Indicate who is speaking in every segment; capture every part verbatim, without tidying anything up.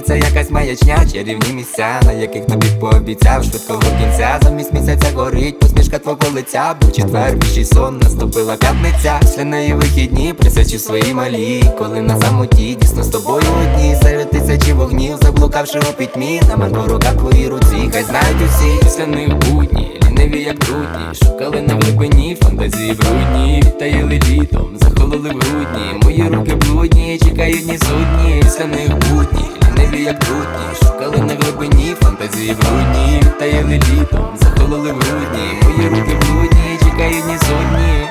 Speaker 1: це якась маячня, чарівні місця, на яких тобі пообіцяв швидкого кінця. Замість місяця горить посмішка твого лиця. Був четвер, віщий сон, наступила п'ятниця. Після неї вихідні, присячу свої малі. Коли на самоті, дійсно з тобою одні. Серед тисячі вогнів, заблукавши у пітьмі. На мене по руках твої руці, хай знають усі. Після них будні, ліниві як брудні. Шукали на глибині, фантазії брудні. Відтаїли літом, захололи в грудні. Мої руки блудні, чекають ні судні. Після них будні, ліниві як брудні. Шукали на глибині, фантазії брудні. Відтаїли літом, захололи в грудні. Мої руки блудні, чекають ні судні.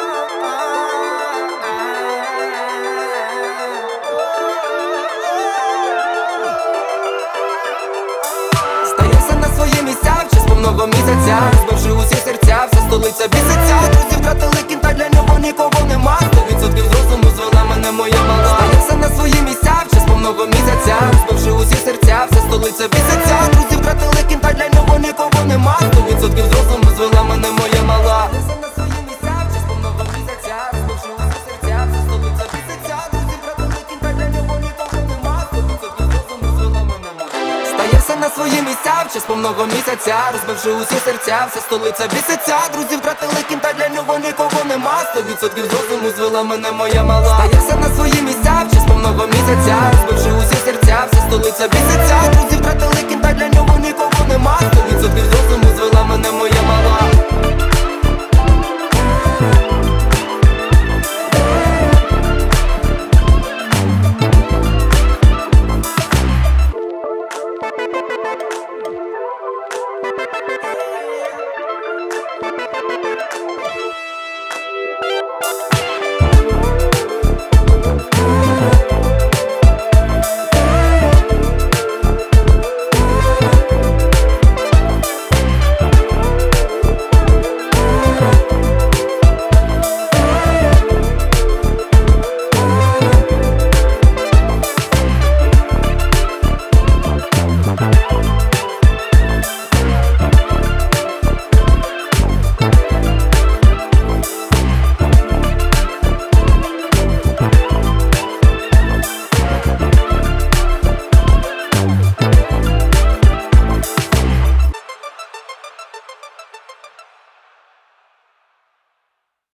Speaker 1: Стаєшся на свої місця в час повного місяця. Розбивши усі серця, вся столиця біситься. Друзі втратили кінта, для нього нікого нема. Сто відсотків з розуму звела мене моя мала. Стаєшся на свої місця в час повного місяця. Розбивши усі серця, вся столиця біситься. Друзі втратили кінта, для нього нікого нема. Сто відсотків з розуму звела мене моя мала. Стаєшся на свої місця в час повного місяця. Розбивши усі серця, вся столиця біситься. Друзі втратили кінта, для нього нікого нема. Сто відсотків з розуму звела мене моя. Стає все на свої місця в час повного місяця. Розбивши усі серця, вся столиця біситься. Друзі втратили кінта, для нього нікого нема. Сто відсотків з розуму звела мене моя мала. Стає все на свої місця в час повного місяця. Розбивши усі серця, вся столиця біситься. Друзі втратили кінта, для нього нікого нема. Сто відсотків з розуму звела мене моя мала.